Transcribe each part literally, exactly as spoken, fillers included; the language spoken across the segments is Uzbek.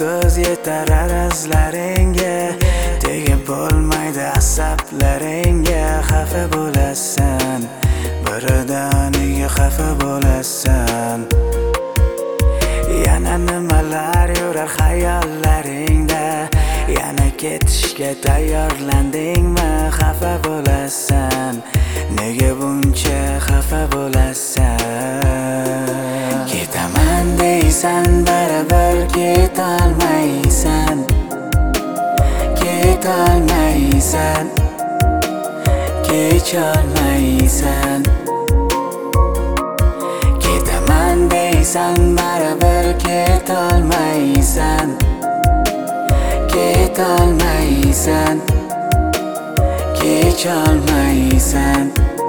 so'z yetar arazlaringga, tegib bo'lmaydi asablaringga. Xafa bo'lasan, birdaniga xafa bo'lasan. Yana nimalar yurar xayollaringda, yana ketishga tayyorlandingmi? Xafa bo'lasan, nega buncha xafa bo'lasan? Ketaman deysan, baribir ketolmaysan. Ketolmaysan, kecholmaysan. Ketaman deysan, baribir ketolmaysan. Ketolmaysan, kecholmaysan.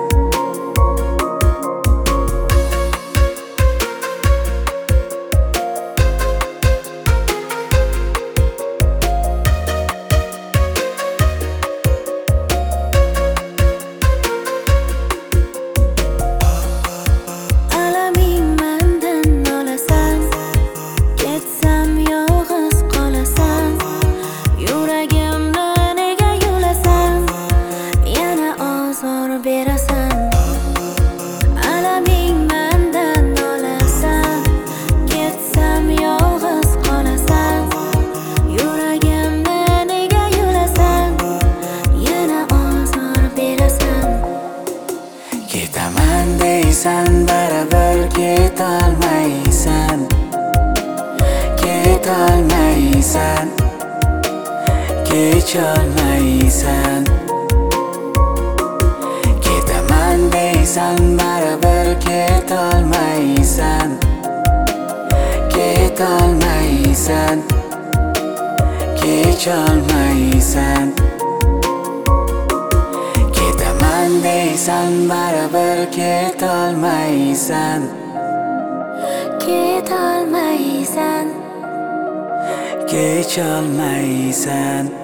Ketaman deysan, baribir ketolmaysan. Ketolmaysan, kecholmaysan. Ketaman deysan, baribir ketolmaysan. Ketolmaysan, kecholmaysan. Ketaman deysan, baribir ketolmaysan. Ketolmaysan, kecholmaysan.